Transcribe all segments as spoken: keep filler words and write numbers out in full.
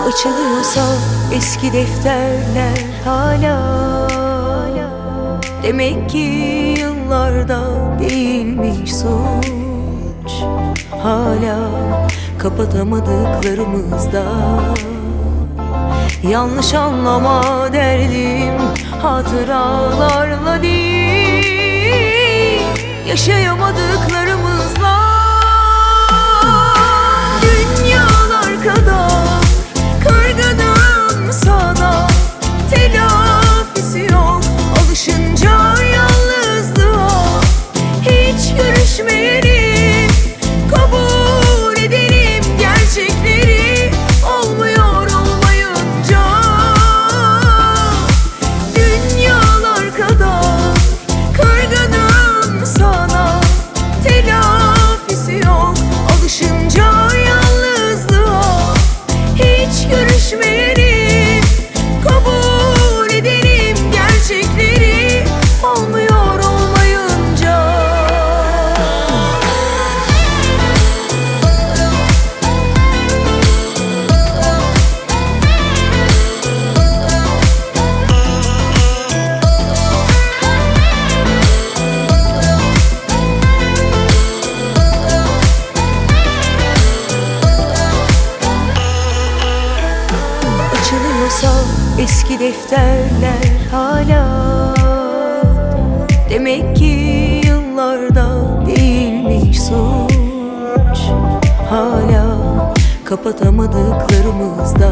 Açılıyorsa eski defterler hala, demek ki yıllarda değilmiş suç. Hala kapatamadıklarımızda yanlış anlama derdim hatıralarla değil, yaşayamadıklarımızla. Dünyalar kadar kırgınım sana, telafisi yok alışınca yalnızlığa. Hiç görüşmeyelim, kabul edelim gerçekleri, olmuyor olmayınca. Dünyalar kadar kırgınım sana, telafisi yok alışınca yalnızlığa. Hiç görüşmeyelim, kabul edelim gerçekleri, olmuyor olmayınca. Açılıyorsa eski defterler hala, demek ki yıllarda değilmiş suç. Hala kapatamadıklarımızda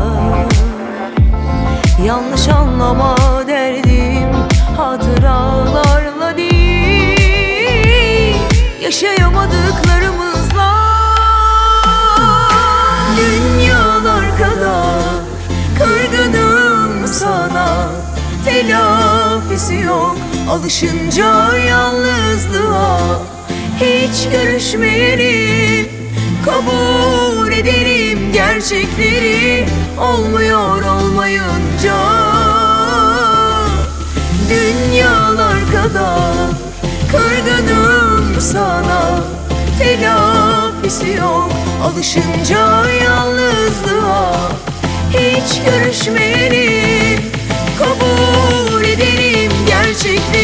yanlış anlama derdim hatıralarla değil, yaşayamadıklarımızla. Dünyalar kadar kırgınım sana, telafisi yok alışınca yalnızlığa. Hiç görüşmeyelim, kabul edelim gerçekleri, olmuyor olmayınca. Dünyalar kadar kırgınım sana, telafisi yok alışınca yalnızlığa. Hiç görüşmeyelim, kabul edelim gerçekleri.